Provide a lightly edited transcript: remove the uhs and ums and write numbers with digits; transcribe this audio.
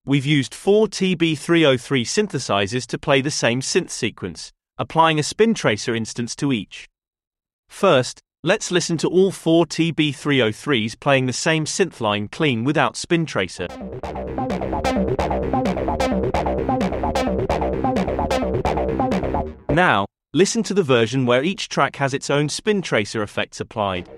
we've used 4 TB303 synthesizers to play the same synth sequence, applying a spin tracer instance to each. First, let's listen to all 4 TB303s playing the same synth line clean without spin tracer. Now, listen to the version where each track has its own spin tracer effects applied.